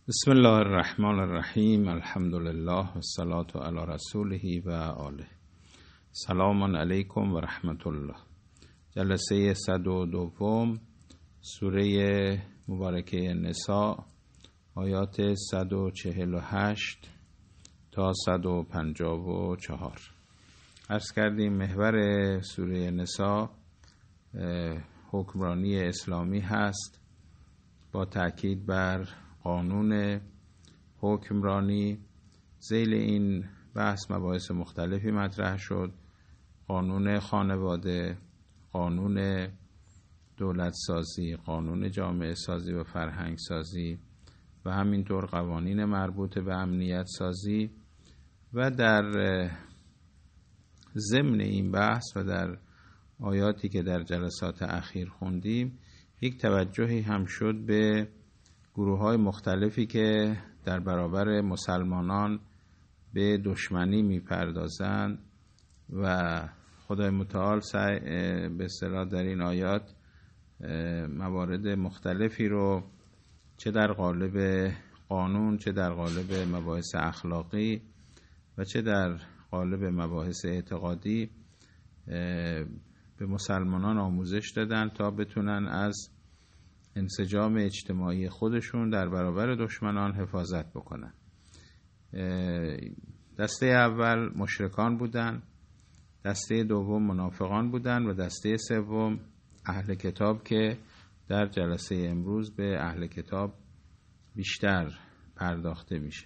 بسم الله الرحمن الرحیم. الحمد لله و الصلاة علی رسوله و آله. سلام علیکم و رحمت الله. جلسه 102 سوره مبارکه نساء، آیات 148 تا 154. عرض کردیم محور سوره نساء حکمرانی اسلامی هست، با تأکید بر قانون حکمرانی. ذیل این بحث مباحث مختلفی مطرح شد: قانون خانواده، قانون دولت سازی، قانون جامعه سازی و فرهنگ سازی و همینطور قوانین مربوط به امنیت سازی. و در ضمن این بحث و در آیاتی که در جلسات اخیر خوندیم، یک توجهی هم شد به گروه‌های مختلفی که در برابر مسلمانان به دشمنی می‌پردازند و خدای متعال به اصطلاح در این آیات موارد مختلفی رو چه در قالب قانون، چه در قالب مباحث اخلاقی و چه در قالب مباحث اعتقادی به مسلمانان آموزش دادن تا بتونن از انسجام اجتماعی خودشون در برابر دشمنان حفاظت بکنن. دسته اول مشرکان بودن، دسته دوم منافقان بودن و دسته سوم اهل کتاب که در جلسه امروز به اهل کتاب بیشتر پرداخته میشه.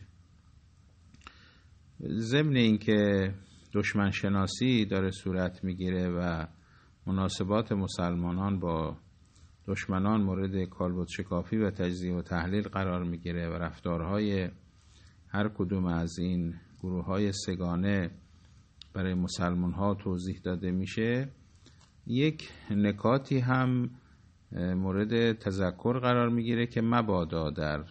ضمن اینکه دشمن شناسی داره صورت میگیره و مناسبات مسلمانان با دشمنان مورد کالبد شکافی و تجزیه و تحلیل قرار میگیره و رفتارهای هر کدوم از این گروه‌های سگانه برای مسلمان‌ها توضیح داده میشه، یک نکاتی هم مورد تذکر قرار میگیره که مبادا در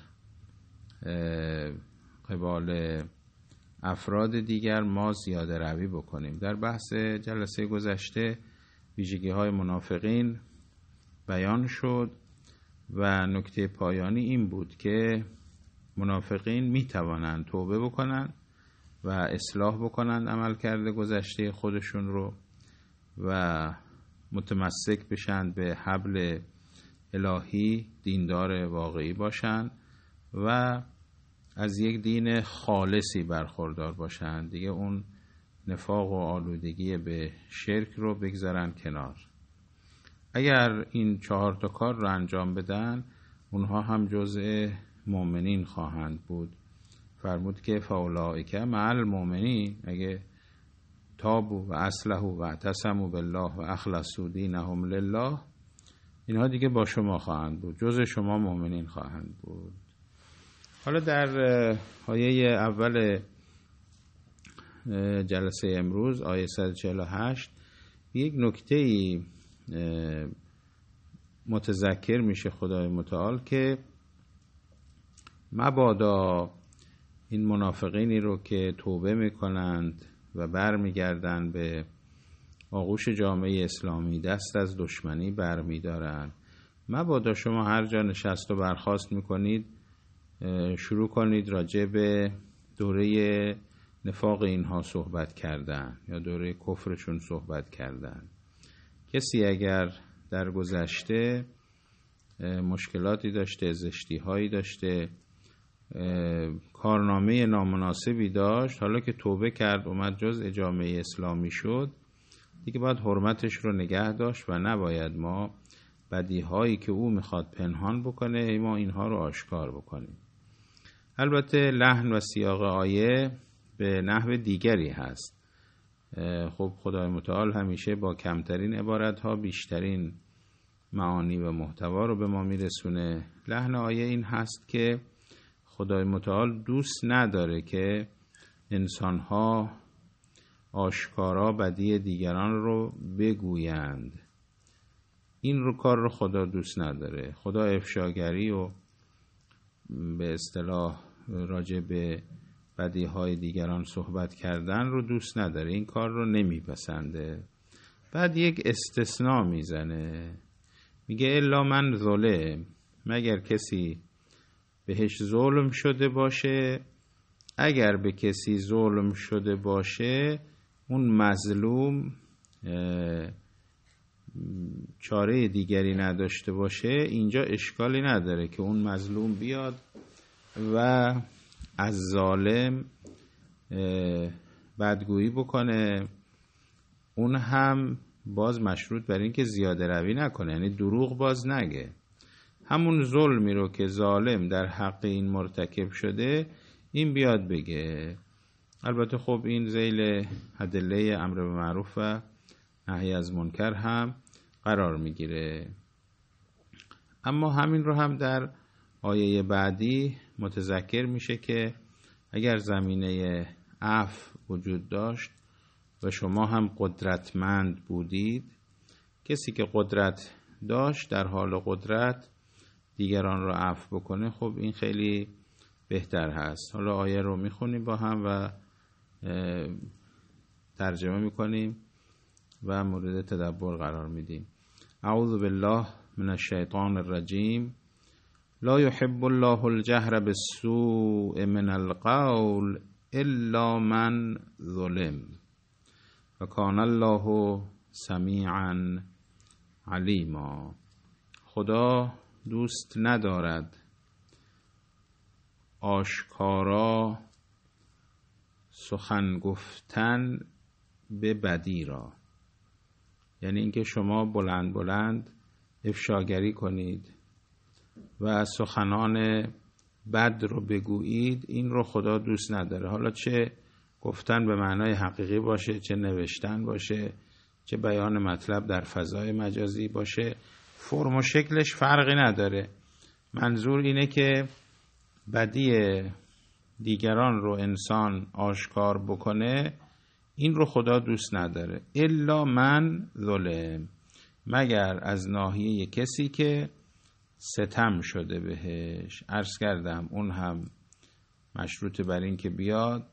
قبال افراد دیگر ما زیاده روی بکنیم. در بحث جلسه گذشته ویژگی‌های منافقین بیان شد و نکته پایانی این بود که منافقین می توانند توبه بکنند و اصلاح بکنند عملکرد گذشته خودشون رو و متمسک بشند به حبل الهی، دیندار واقعی باشند و از یک دین خالصی برخوردار باشند. دیگه اون نفاق و آلودگی به شرک رو بگذارن کنار. اگر این 4 کار رو انجام بدن، اونها هم جزء مؤمنین خواهند بود. فرمود که فاولائک مع المؤمنین، اگه تابوا و اصلحوا و اعتصموا بالله و اخلصوا دینهم لله، اینها دیگه با شما خواهند بود، جزء شما مؤمنین خواهند بود. حالا در آیه اول جلسه امروز، آیه 148، یک نکته‌ای متذکر میشه خدای متعال که مبادا این منافقینی رو که توبه میکنند و برمیگردن به آغوش جامعه اسلامی، دست از دشمنی برمیدارن، مبادا شما هر جا نشست و برخاست میکنید شروع کنید راجع به دوره نفاق اینها صحبت کردن یا دوره کفرشون صحبت کردن. کسی اگر در گذشته مشکلاتی داشته، زشتی‌هایی داشته، کارنامه نامناسبی داشت، حالا که توبه کرد اومد جزء جامعه اسلامی شد، دیگه باید حرمتش رو نگه داشت و نباید ما بدیهایی که او میخواد پنهان بکنه ما اینها رو آشکار بکنیم. البته لحن و سیاق آیه به نحو دیگری هست. خب خدای متعال همیشه با کمترین عبارتها بیشترین معانی و محتوا رو به ما میرسونه. لحن آیه این هست که خدای متعال دوست نداره که انسانها آشکارا بدی دیگران رو بگویند. این کار رو خدا دوست نداره. خدا افشاگری و به اصطلاح راجع به بدیهای دیگران صحبت کردن رو دوست نداره، این کار رو نمیپسنده. بعد یک استثناء میزنه، میگه الا من ظلم، مگر کسی بهش ظلم شده باشه، اگر به کسی ظلم شده باشه اون مظلوم چاره دیگری نداشته باشه، اینجا اشکالی نداره که اون مظلوم بیاد و از ظالم بدگویی بکنه. اون هم باز مشروط بر این که زیاده روی نکنه، یعنی دروغ باز نگه. همون ظلمی رو که ظالم در حق این مرتکب شده این بیاد بگه. البته خب این ذیل ادله امر به معروف و نهی از منکر هم قرار میگیره. اما همین رو هم در آیه بعدی متذکر میشه که اگر زمینه عفو وجود داشت و شما هم قدرتمند بودید، کسی که قدرت داشت در حال قدرت دیگران رو عفو بکنه، خب این خیلی بهتر هست. حالا آیه رو میخونیم با هم و ترجمه میکنیم و مورد تدبر قرار میدیم. اعوذ بالله من الشیطان الرجیم. لا يحب الله الجهر بالسوء من القول الا من ظلم و کان الله سمیعا علیما. خدا دوست ندارد آشکارا سخن گفتن به بدی را، یعنی اینکه شما بلند بلند افشاگری کنید و سخنان بد رو بگویید، این رو خدا دوست نداره. حالا چه گفتن به معنای حقیقی باشه، چه نوشتن باشه، چه بیان مطلب در فضای مجازی باشه، فرم و شکلش فرقی نداره. منظور اینه که بدی دیگران رو انسان آشکار بکنه، این رو خدا دوست نداره. الا من ظلم، مگر از ناحیه کسی که ستم شده بهش. عرض کردم اون هم مشروط بر این که بیاد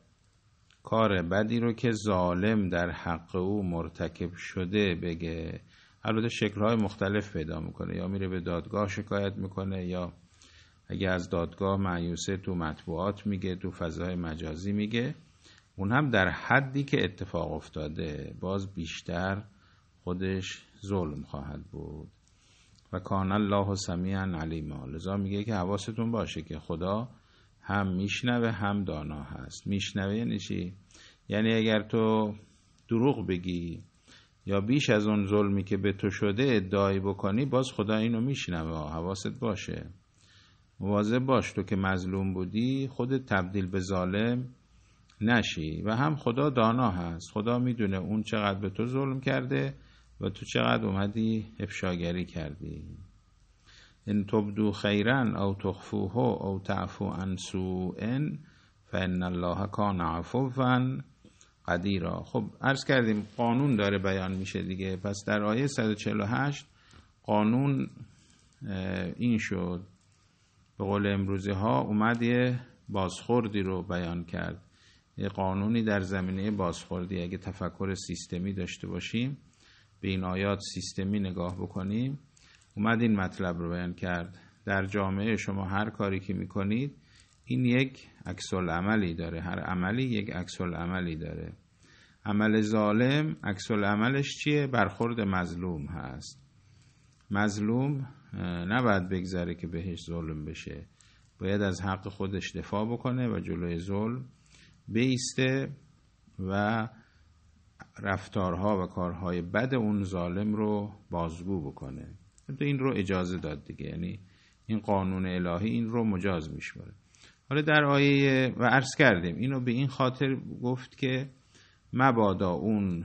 کار بدی رو که ظالم در حق او مرتکب شده بگه. البته شکل‌های مختلف پیدا میکنه، یا میره به دادگاه شکایت میکنه، یا اگه از دادگاه مایوسه تو مطبوعات میگه، تو فضای مجازی میگه. اون هم در حدی که اتفاق افتاده، باز بیشتر خودش ظلم خواهد بود. و کان الله سمیعا علیما. لذا میگه که حواستون باشه که خدا هم میشنوه هم دانا هست. میشنوه یعنی چی؟ یعنی اگر تو دروغ بگی یا بیش از اون ظلمی که به تو شده ادعایی بکنی، باز خدا اینو میشنوه. حواست باشه، مواظب باش تو که مظلوم بودی خودت تبدیل به ظالم نشی. و هم خدا دانا هست، خدا میدونه اون چقدر به تو ظلم کرده و تو چقدر اومدی افشاگری کردی. ان تبدو خیرا او تخفوه او تعفو عن سوء فان الله کان عفوا قدیرا. خب عرض کردیم قانون داره بیان میشه دیگه. پس در آیه 148 قانون این شد، به قول امروزی ها اومد یه بازخوردی رو بیان کرد. یه قانونی در زمینه بازخوردی. اگه تفکر سیستمی داشته باشیم، به این آیات سیستمی نگاه بکنیم، اومد این مطلب رو بیان کرد. در جامعه شما هر کاری که میکنید این یک عکس العملی داره، هر عملی یک عکس العملی داره. عمل ظالم عکس العملش چیه؟ برخورد مظلوم هست. مظلوم نباید بگذاره که بهش ظلم بشه، باید از حق خودش دفاع بکنه و جلوی ظلم بایسته و رفتارها و کارهای بد اون ظالم رو بازگو بکنه. این رو اجازه داد دیگه، یعنی این قانون الهی این رو مجاز میشماره. حالا در آیه و عرض کردیم اینو به این خاطر گفت که مبادا اون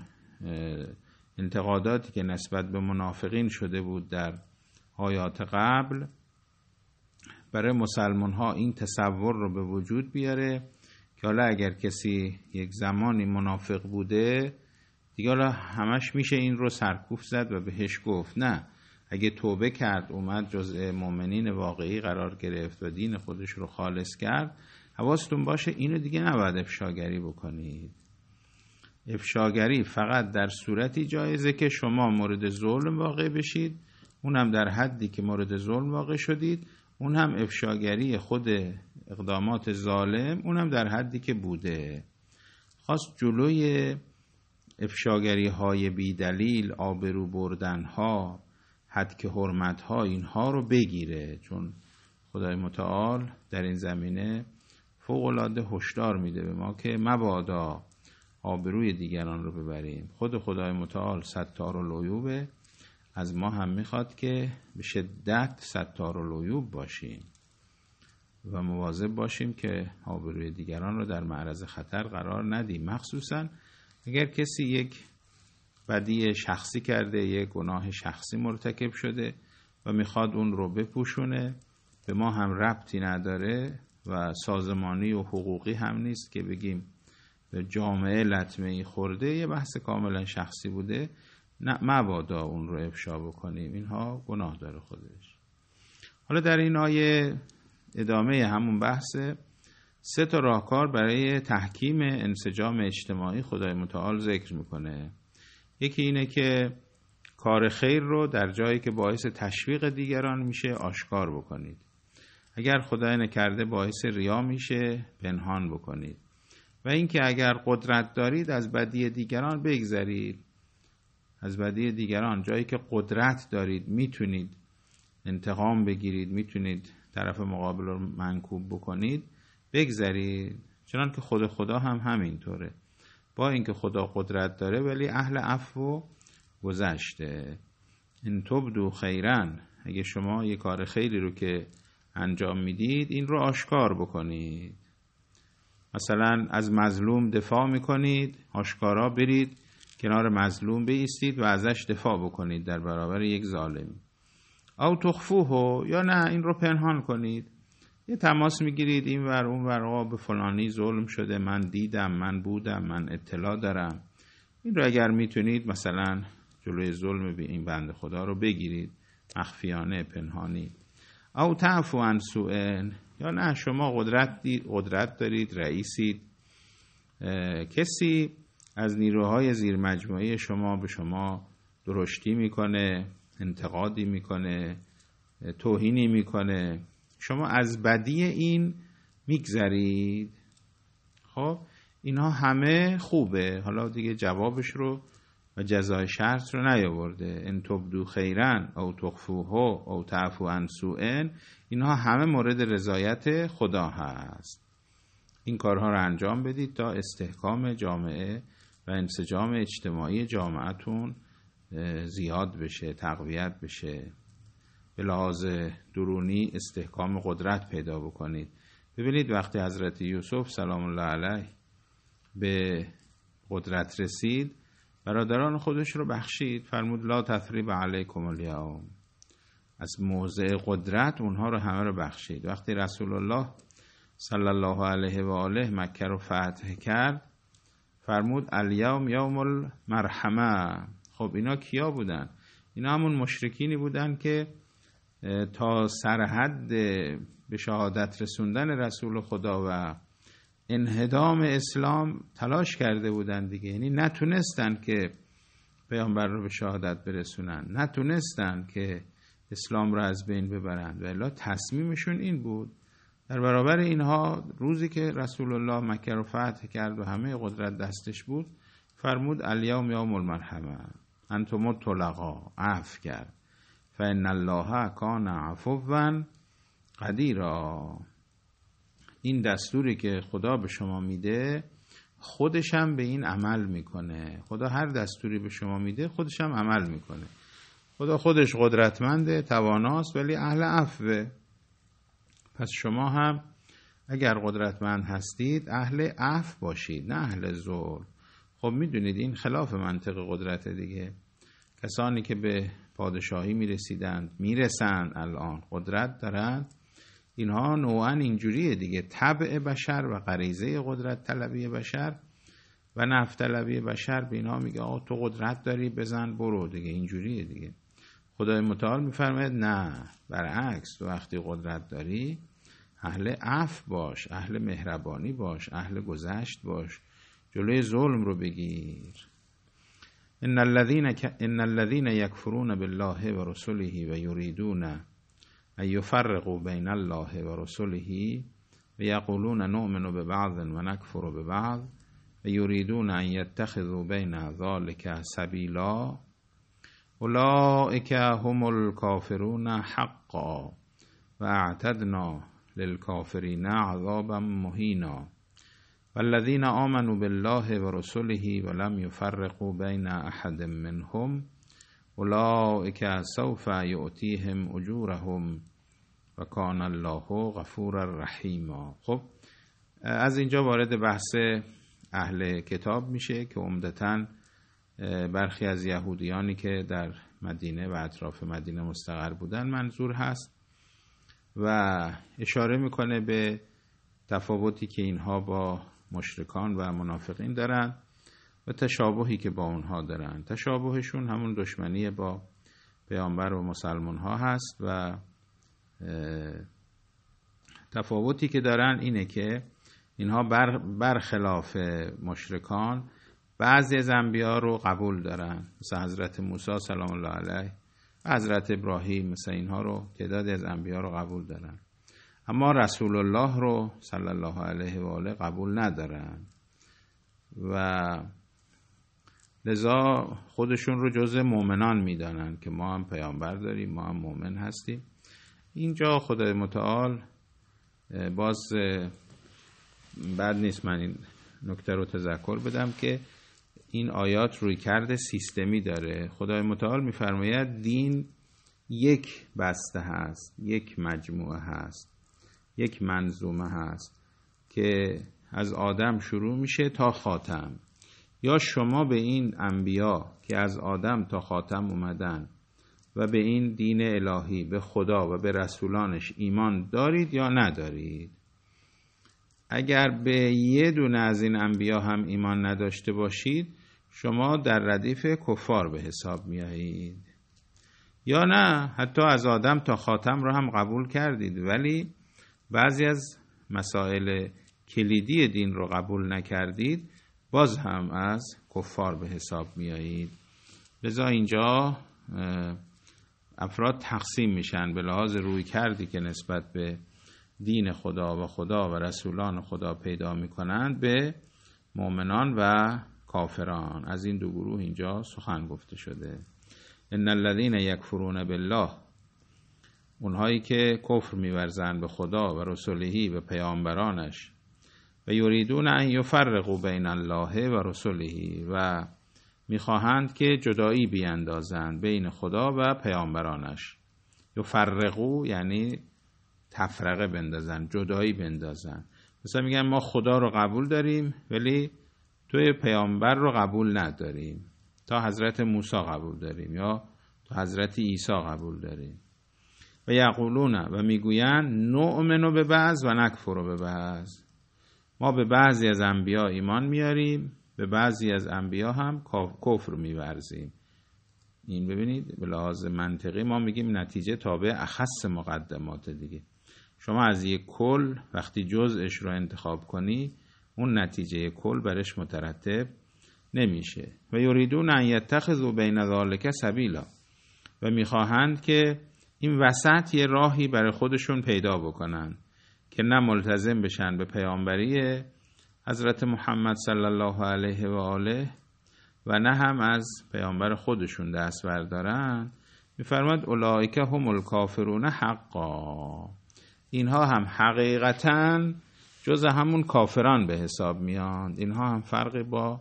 انتقاداتی که نسبت به منافقین شده بود در آیات قبل برای مسلمان ها این تصور رو به وجود بیاره که حالا اگر کسی یک زمانی منافق بوده دیگه حالا همش میشه این رو سرکوف زد و بهش گفت نه، اگه توبه کرد اومد جزء مؤمنین واقعی قرار گرفت و دین خودش رو خالص کرد، حواستون باشه اینو دیگه نباید افشاگری بکنید. افشاگری فقط در صورتی جایزه که شما مورد ظلم واقع بشید، اونم در حدی که مورد ظلم واقع شدید اون هم افشاگری خود اقدامات ظالم، اون هم در حدی که بوده، خواست جلوی افشاگری های بی دلیل، آبرو بردن ها، هتک حرمت ها، اینها رو بگیره. چون خدای متعال در این زمینه فوق‌العاده هشدار میده به ما که مبادا آبروی دیگران رو ببریم. خود خدای متعال ستارالعیوبه، از ما هم میخواد که به شدت ستارالعیوب باشیم و مواظب باشیم که آبروی دیگران رو در معرض خطر قرار ندیم، مخصوصا اگر کسی یک بدی شخصی کرده، یک گناه شخصی مرتکب شده و میخواد اون رو بپوشونه، به ما هم ربطی نداره و سازمانی و حقوقی هم نیست که بگیم به جامعه لطمه ای خورده، یه بحث کاملا شخصی بوده، نه مبادا اون رو افشا بکنیم، اینها گناه داره خودش. حالا در این آیه ادامه همون بحثه 3 راهکار برای تحکیم انسجام اجتماعی خدای متعال ذکر میکنه. یکی اینه که کار خیر رو در جایی که باعث تشویق دیگران میشه آشکار بکنید. اگر خدای نکرده باعث ریا میشه پنهان بکنید. و اینکه اگر قدرت دارید از بدی دیگران بگذرید. از بدی دیگران، جایی که قدرت دارید میتونید انتقام بگیرید، میتونید طرف مقابل رو منکوب بکنید، بگذرید. چنان که خدا هم همینطوره، با اینکه خدا قدرت داره ولی اهل عفو و گذشته. ان تبدو خیرا، اگه شما یه کار خیری رو که انجام میدید این رو آشکار بکنید. مثلا از مظلوم دفاع میکنید، آشکارا برید کنار مظلوم بایستید و ازش دفاع بکنید در برابر یک ظالمی. او تخفوه، یا نه این رو پنهان کنید، یه تماس میگیرید این ور اون ور، به فلانی ظلم شده، من دیدم، من بودم، من اطلاع دارم. این رو اگر میتونید مثلا جلوی ظلم به این بنده خدا رو بگیرید، مخفیانه، پنهانی. او تعفو عن سوء، یا نه شما قدرت دارید، رئیسید، کسی از نیروهای زیر مجموعه شما به شما درشتی میکنه، انتقادی میکنه، توهینی میکنه، شما از بدی این میگذرید. خب اینها همه خوبه. حالا دیگه جوابش رو و جزای شرط رو نیاورده. ان تبدو خیرا او تخفوه او تعفو عن سوء، اینها همه مورد رضایت خدا هست. این کارها رو انجام بدید تا استحکام جامعه و انسجام اجتماعی جامعتون زیاد بشه، تقویت بشه. به لحاظ درونی استحکام قدرت پیدا بکنید. ببینید وقتی حضرت یوسف سلام الله علیه به قدرت رسید، برادران خودش رو بخشید، فرمود لا تثریب علیکم الیوم، از موضع قدرت اونها رو همه رو بخشید. وقتی رسول الله صلی الله علیه و آله مکه رو فتح کرد، فرمود الیوم یوم المرحمه. خب اینا کیا بودن؟ اینا همون مشرکینی بودن که تا سرحد به شهادت رسوندن رسول خدا و انهدام اسلام تلاش کرده بودن دیگه. یعنی نتونستن که پیامبر رو به شهادت برسونن، نتونستن که اسلام رو از بین ببرن، ولی تصمیمشون این بود. در برابر اینها روزی که رسول الله مکه رو فتح کرد و همه قدرت دستش بود، فرمود الیوم یوم المرحمه انتم الطلقاء، عفو کرد. فان الله کان عفوا قدیرا. این دستوری که خدا به شما میده خودش هم به این عمل میکنه. خدا هر دستوری به شما میده خودش هم عمل میکنه. خدا خودش قدرتمنده، تواناست، ولی اهل عفوه. پس شما هم اگر قدرتمند هستید اهل عفو باشید، نه اهل ظلم. خب میدونید این خلاف منطق قدرت دیگه. کسانی که به پادشاهی میرسند الان قدرت دارن، اینها نوعا اینجوریه دیگه، طبع بشر و غریزه قدرت طلبی بشر و نفع طلبی بشر به اینها میگه آقا تو قدرت داری بزن برو دیگه، اینجوریه دیگه. خدای متعال میفرماید نه، برعکس، تو وقتی قدرت داری اهل عفو باش، اهل مهربانی باش، اهل گذشت باش، جلوی ظلم رو بگیر. ان الذين يكفرون بالله ورسله ويريدون ان یفرقوا بین الله و رسله و یقولون نؤمن ببعض و نکفر ببعض و یریدون ان یتخذوا بین ذلک سبیلا اولئک هم الکافرون حقا و اعتدنا للکافرین عذابا مهینا والذین آمنوا بالله و رسله و لم یفرقوا بین احد منهم اولئک سوف یؤتیهم اجورهم و کان الله غفورا رحیما. خب از اینجا وارد بحث اهل کتاب میشه که عمدتاً برخی از یهودیانی که در مدینه و اطراف مدینه مستقر بودن منظور هست و اشاره میکنه به تفاوتی که اینها با مشرکان و منافقین دارن و تشابهی که با اونها دارن. تشابهشون همون دشمنی با پیامبر و مسلمان ها هست و تفاوتی که دارن اینه که اینها برخلاف مشرکان بعضی از انبیا رو قبول دارن، مثل حضرت موسی سلام الله علیه، حضرت ابراهیم، مثل اینها رو تعدادی از انبیا رو قبول دارن، اما رسول الله رو صلی الله علیه و آله قبول ندارن و لذا خودشون رو جزء مؤمنان میدانن که ما هم پیامبر داریم، ما هم مؤمن هستیم. اینجا خدای متعال باز بد نیست من این نکته رو تذکر بدم که این آیات روی کرده سیستمی داره. خدای متعال میفرماید دین یک بسته هست، یک مجموعه هست، یک منظومه هست که از آدم شروع میشه تا خاتم. یا شما به این انبیا که از آدم تا خاتم اومدن و به این دین الهی، به خدا و به رسولانش ایمان دارید یا ندارید. اگر به یه دونه از این انبیا هم ایمان نداشته باشید شما در ردیف کفار به حساب میایید. یا نه حتی از آدم تا خاتم رو هم قبول کردید ولی بعضی از مسائل کلیدی دین رو قبول نکردید باز هم از کفار به حساب میایید. لذا اینجا افراد تقسیم میشن به لحاظ روی کردی که نسبت به دین خدا و رسولان خدا پیدا میکنند به مؤمنان و کافران. از این دو گروه اینجا سخن گفته شده. ان الذين یکفرون بالله، اونهایی که کفر می‌ورزند به خدا و رسوله و پیامبرانش، و یریدون ان یفرقوا بین الله و رسوله، و میخواهند که جدایی بیاندازند بین خدا و پیامبرانش. یفرقوا یعنی تفرقه بندازن، جدایی بندازن. مثلا میگن ما خدا رو قبول داریم ولی توی پیامبر رو قبول نداریم، تا حضرت موسی قبول داریم یا تا حضرت عیسی قبول داریم. و یقولون و میگویند نؤمن به بعض و نکفر به بعض، ما به بعضی از انبیا ایمان میاریم، به بعضی از انبیا هم کفر میورزیم. این ببینید به لحاظ منطقی ما میگیم نتیجه تابع اخص مقدمات دیگه. شما از یک کل وقتی جزءش رو انتخاب کنی اون نتیجه کل برش مترتب نمیشه. و یریدون ان یتخذوا بین ذلک سبیلا، و میخواهند که این وسط یه راهی برای خودشون پیدا بکنن که نه ملتزم بشن به پیامبری حضرت محمد صلی الله علیه و آله و نه هم از پیامبر خودشون دست بردارن. میفرماد اولئک هم الکافرون حقا، اینها هم حقیقتاً جز همون کافران به حساب میاند. اینها هم فرقی با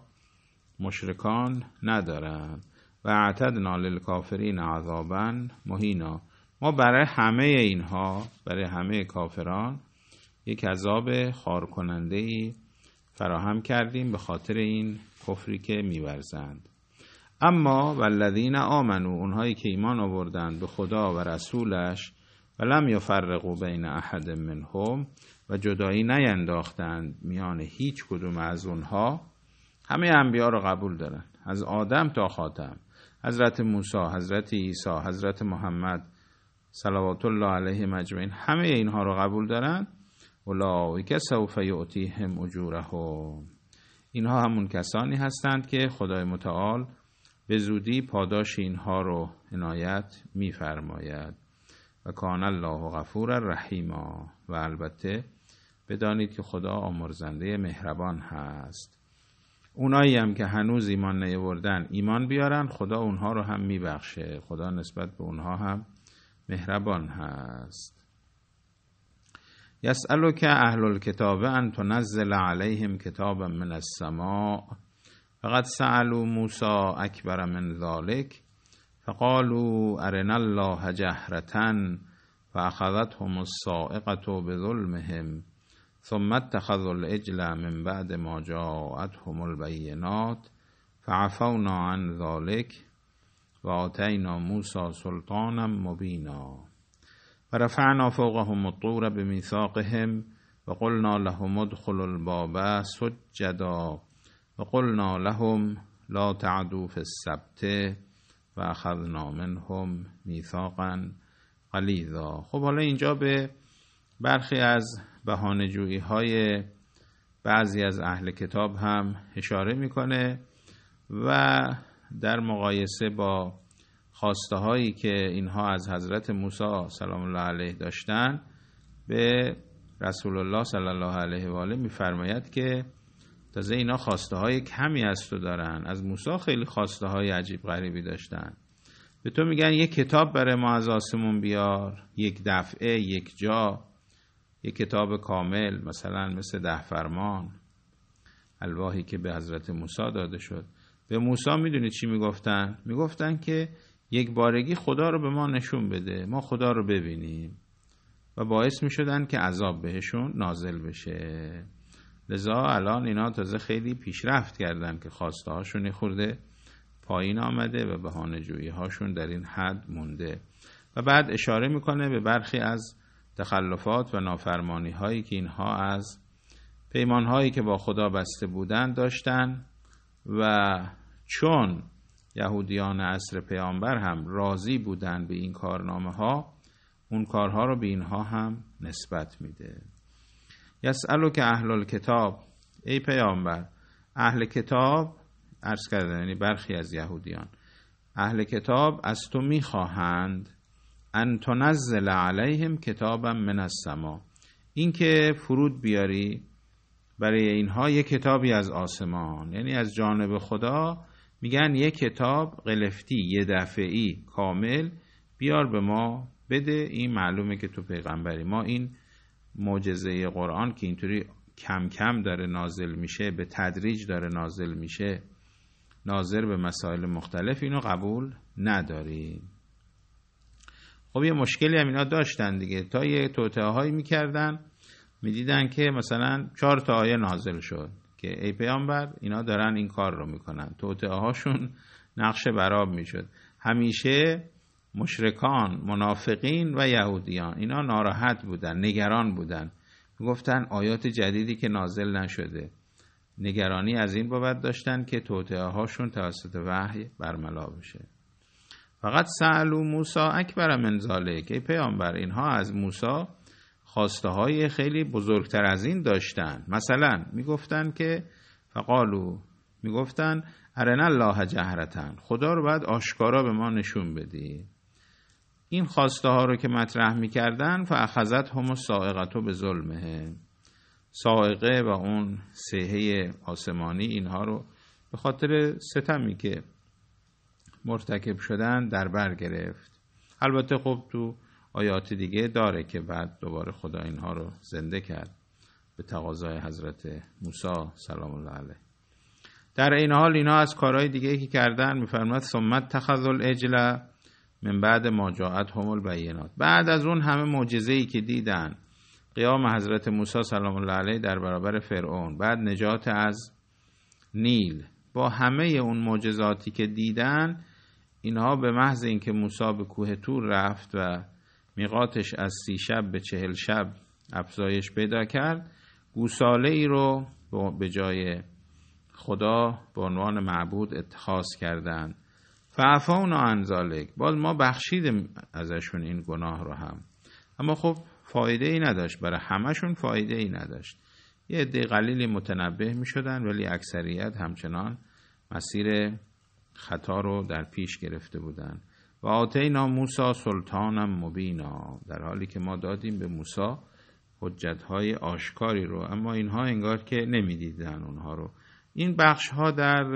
مشرکان ندارند. و اعتدنا للکافرین عذابا مهینا، ما برای همه اینها، برای همه کافران یک عذاب خار کننده‌ای فراهم کردیم به خاطر این کفری که می‌ورزند. اما والذین آمنو، اونهایی که ایمان آوردند به خدا و رسولش، و لم یفرقوا بین احد منهم، و جدایی نینداختند میان هیچ کدوم از اونها، همه انبیا رو قبول دارن از آدم تا خاتم، حضرت موسی، حضرت عیسی، حضرت محمد صلوات الله علیهم اجمعین، همه اینها رو قبول دارن. اولئک سوف یؤتیهم اجورهم، اینها همون کسانی هستند که خدای متعال به زودی پاداش اینها رو عنایت می‌فرماید. و کان الله غفورا رحیما، و البته بدانید که خدا آمرزنده مهربان هست. اونایی هم که هنوز ایمان نیاوردن ایمان بیارن، خدا اونها رو هم میبخشه. خدا نسبت به اونها هم مهربان هست. یسألک اهل الکتاب ان تنزل علیهم کتابا من السماء فقد سألوا موسی اکبر من ذلک فقالوا ارنا الله جهرة فأخذتهم الصاعقة بظلمهم ثم اتخذوا العجل من بعد ما جاءتهم البينات فعفونا عن ذلك وآتينا موسى سلطانا مبينا ورفعنا فوقهم الطور بميثاقهم وقلنا لهم ادخلوا الباب سجدا وقلنا لهم لا تعدوا في السبت وأخذنا منهم میثاقا غلیظا. خب حالا اینجا به برخی از بهانه‌جویی های بعضی از اهل کتاب هم اشاره میکنه و در مقایسه با خواسته هایی که اینها از حضرت موسی سلام الله علیه داشتن، به رسول الله صلی الله علیه و آله میفرماید که تازه اینا خواسته های کمی از تو دارن. از موسی خیلی خواسته های عجیب غریبی داشتن. به تو میگن یک کتاب برای ما از آسمون بیار، یک دفعه، یک جا، یک کتاب کامل، مثلا مثل 10 فرمان، الواحی که به حضرت موسی داده شد. به موسی میدونید چی میگفتن؟ میگفتن که یک بارگی خدا رو به ما نشون بده، ما خدا رو ببینیم، و باعث میشدن که عذاب بهشون نازل بشه. لذا الان اینا تازه خیلی پیشرفت کردن که خواسته هاشون خورده پایین آمده و بهانه جویی هاشون در این حد مونده. و بعد اشاره میکنه به برخی از تخلفات و نافرمانی هایی که اینها از پیمان هایی که با خدا بسته بودن داشتن، و چون یهودیان عصر پیامبر هم راضی بودن به این کارنامه ها، اون کارها رو به اینها هم نسبت میده. یسألک اهل الکتاب، ای پیامبر، اهل کتاب عرض کردن یعنی برخی از یهودیان، اهل کتاب از تو میخواهند ان تنزل علیهم کتابا من السماء، این که فرود بیاری برای اینها یک کتابی از آسمان، یعنی از جانب خدا میگن یک کتاب قلفتی، یه دفعی کامل بیار به ما بده. این معلومه که تو پیغمبری. ما این معجزه قرآن که اینطوری کم کم داره نازل میشه، به تدریج داره نازل میشه، ناظر به مسائل مختلف، اینو قبول نداریم. خب یه مشکلی هم اینا داشتن دیگه، تا یه توطئه هایی میکردن، میدیدن که مثلا 4 تا آیه نازل شد که ای پیامبر اینا دارن این کار رو میکنن، توطئه هاشون نقش برآب میشد. همیشه مشرکان، منافقین و یهودیان اینا ناراحت بودن، نگران بودن، میگفتن آیات جدیدی که نازل نشده. نگرانی از این بابت داشتن که توطئه هاشون توسط وحی برملا بشه. فقط سألوا موسی اکبر من ذلک، ای پیامبر اینها از موسی خواسته های خیلی بزرگتر از این داشتن. مثلا میگفتن که فقالو، میگفتن ارنا الله جهرة، خدا رو باید آشکارا به ما نشون بدی. این خواسته ها رو که مطرح میکردن، فاخذتهم الصاعقة بظلمهم، صاعقه و اون صیحه آسمانی اینها رو به خاطر ستمی که مرتکب شدن در بر گرفت. البته خب تو آیات دیگه داره که بعد دوباره خدا اینها رو زنده کرد به تقاضای حضرت موسی سلام الله علیه. در این حال اینا از کارهای دیگه که کردن میفرماد ثم اتخذوا العجل من بعد ما جاءتهم البینات، بعد از اون همه معجزه‌ای که دیدن، قیام حضرت موسی سلام الله علیه در برابر فرعون، بعد نجات از نیل، با همه اون معجزاتی که دیدن، اینها به محض اینکه موسی به کوه طور رفت و میقاتش از 30 شب به 40 شب افزایش پیدا کرد، گوساله ای رو به جای خدا به عنوان معبود اتخاذ کردند. فعفونا عن ذلک، باز ما بخشیدیم ازشون این گناه رو هم. اما خب فایده ای نداشت، برای همشون فایده ای نداشت. یه عده قلیلی متنبه می شدن، ولی اکثریت همچنان مسیر خطا رو در پیش گرفته بودن. و آتینا موسی سلطانا مبینا، در حالی که ما دادیم به موسی حجت‌های آشکاری رو، اما اینها انگار که نمی‌دیدن اونها رو. این بخش‌ها در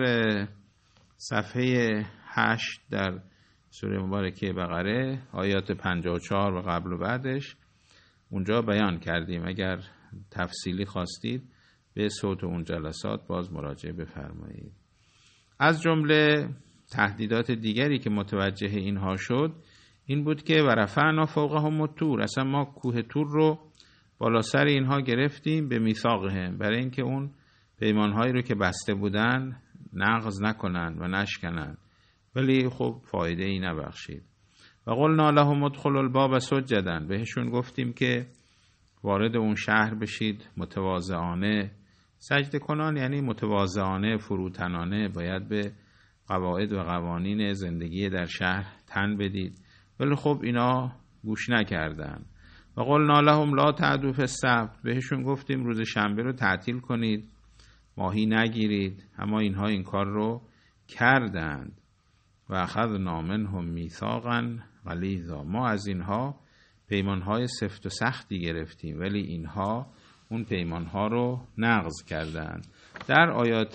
صفحه 8 در سوره مبارکه بقره آیات 54 و قبل و بعدش اونجا بیان کردیم. اگر تفصیلی خواستید به صوت اون جلسات باز مراجعه بفرمایید. از جمله تهدیدات دیگری که متوجه اینها شد این بود که و رفعنا فوقهم الطور، اصلا ما کوه طور رو بالا سر اینها گرفتیم به میثاقهم، برای اینکه اون پیمانهایی رو که بسته بودن نقض نکنن و نشکنن، ولی خب فایده ای نبخشید. و قلنا لهم ادخلوا الباب سجدا، بهشون گفتیم که وارد اون شهر بشید متواضعانه سجده کنان، یعنی متواضعانه فروتنانه باید به قواعد و قوانین زندگی در شهر تن بدید، ولی خب اینا گوش نکردن. و قلنا لهم لا تعدوا فی السبت، بهشون گفتیم روز شنبه رو تعطیل کنید، ماهی نگیرید، اما اینها این کار رو کردند. و اخذنا منهم میثاقا غلیظا، ما از اینها پیمانهای سفت و سختی گرفتیم، ولی اینها اون پیمانها رو نقض کردند. در آیات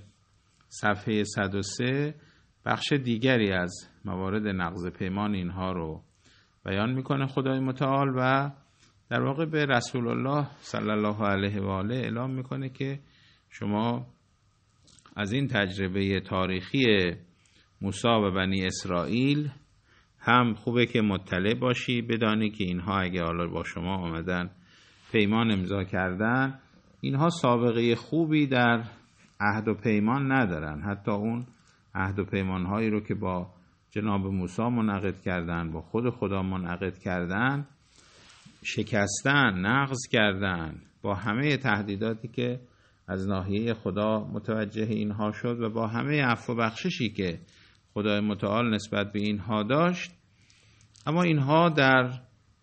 صفحه 103 بخش دیگری از موارد نقض پیمان اینها رو بیان میکنه خدای متعال و در واقع به رسول الله صلی الله علیه و آله اعلام میکنه که شما از این تجربه تاریخی موسی و بنی اسرائیل هم خوبه که مطلع باشی، بدانی که اینها اگه حالا با شما آمدن پیمان امضا کردن، اینها سابقه خوبی در عهد و پیمان ندارن. حتی اون عهد و پیمانهایی رو که با جناب موسی منعقد کردن، با خود خدا منعقد کردن، شکستن، نقض کردن، با همه تهدیداتی که از ناحیه خدا متوجه اینها شد و با همه عفو و بخششی که خدای متعال نسبت به اینها داشت، اما اینها در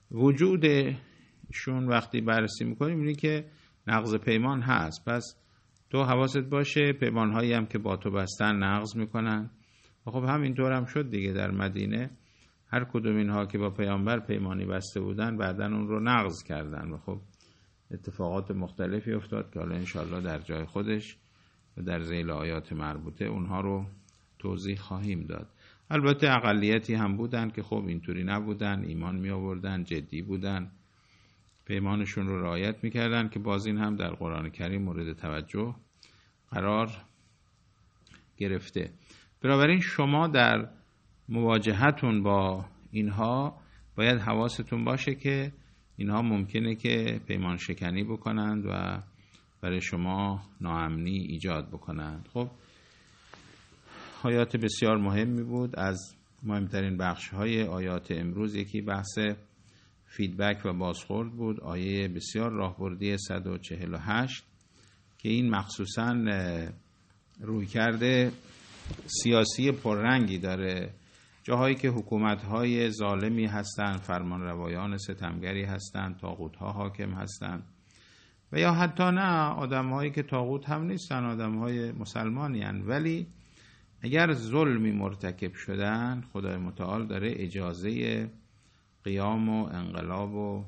وجودشون وقتی بررسی میکنیم می‌بینی که نقض پیمان هست. پس تو حواست باشه پیمانهایی هم که با تو بستن نقض میکنن. و خب همینطور هم شد دیگه، در مدینه هر کدوم اینها که با پیامبر پیمانی بسته بودن بعدن اون رو نقض کردن و خب اتفاقات مختلفی افتاد که حالا انشاءالله در جای خودش و در ذیل آیات مربوطه اونها رو توضیح خواهیم داد. البته اقلیتی هم بودن که خب اینطوری نبودن، ایمان می آوردن، جدی بودن، پیمانشون رو رعایت میکردن که باز این هم در قرآن کریم مورد توجه قرار گرفته. بنابراین شما در مواجهتون با اینها باید حواستون باشه که اینها ممکنه که پیمان شکنی بکنند و برای شما ناامنی ایجاد بکنند. خب آیات بسیار مهمی بود. از مهمترین بخش‌های آیات امروز یکی بحث فیدبک و بازخورد بود، آیه بسیار راهبردی 148 که این مخصوصاً رویکرد سیاسی پررنگی داره. جاهایی که حکومت‌های ظالمی هستند، فرمانروایان ستمگری هستند، طاغوت‌ها حاکم هستند، و یا حتی نه آدم‌هایی که طاغوت هم نیستن، آدم‌های مسلمانی هستند، ولی اگر ظلمی مرتکب شدن خدای متعال داره اجازه قیام و انقلاب و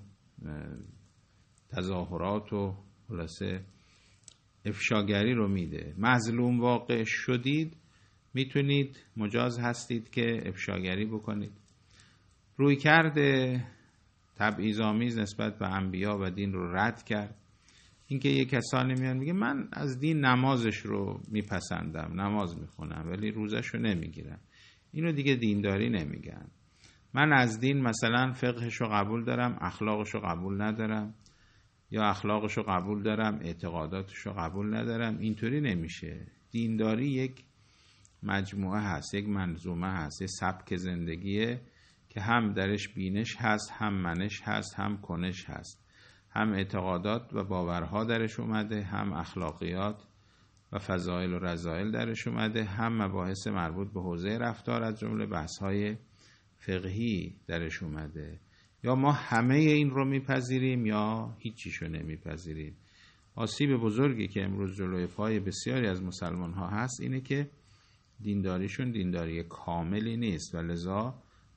تظاهرات و خلاصه افشاگری رو میده. مظلوم واقع شدید میتونید مجاز هستید که افشاگری بکنید. رویکرد تبعیض‌آمیز نسبت به انبیا و دین رو رد کرد. اینکه یک کسانی میان میگه من از دین نمازش رو میپسندم، نماز میخونم ولی روزش رو نمیگیرم، اینو دیگه دینداری نمیگن. من از دین مثلا فقهش رو قبول دارم، اخلاقش رو قبول ندارم، یا اخلاقش رو قبول دارم اعتقاداتش رو قبول ندارم. اینطوری نمیشه. دینداری یک مجموعه هست، یک منظومه هست، یک سبک زندگیه که هم درش بینش هست، هم منش هست، هم کنش هست، هم اعتقادات و باورها درش اومده، هم اخلاقیات و فضائل و رذائل درش اومده، هم مباحث مربوط به حوزه رفتار از جمله بحث‌های فقهی درش اومده. یا ما همه این رو میپذیریم یا هیچیشو نمیپذیریم. آسیب بزرگی که امروز جلوی پای بسیاری از مسلمان ها هست اینه که دینداریشون دینداری کاملی نیست و لذا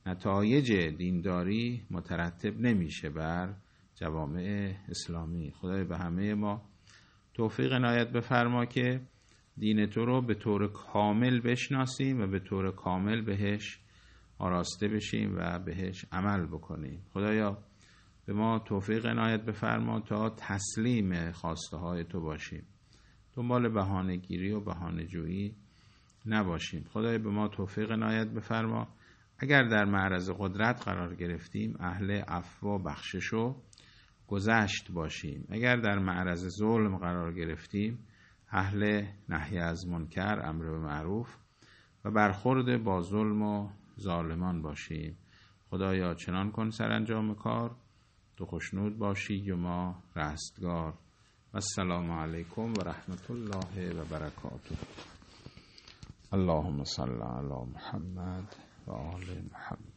نتایج دینداری مترتب نمیشه بر جوامع اسلامی. خدای به همه ما توفیق عنایت بفرما که دین تو رو به طور کامل بشناسیم و به طور کامل بهش آراسته بشیم و بهش عمل بکنیم. خدایا به ما توفیق عنایت بفرما تا تسلیم خواسته های تو باشیم، دنبال بهانه گیری و بهانه جویی نباشیم. خدای به ما توفیق عنایت بفرما اگر در معرض قدرت قرار گرفتیم اهل عفو و بخشش و گذشت باشیم، اگر در معرض ظلم قرار گرفتیم اهل نهی از منکر، امر به معروف و برخورد با ظلم و ظالمان باشیم. خدایا چنان کن سرانجام کار تو خوشنود باشی و ما رستگار. و السلام علیکم و رحمت الله و برکاته. اللهم صل علی محمد و آل محمد.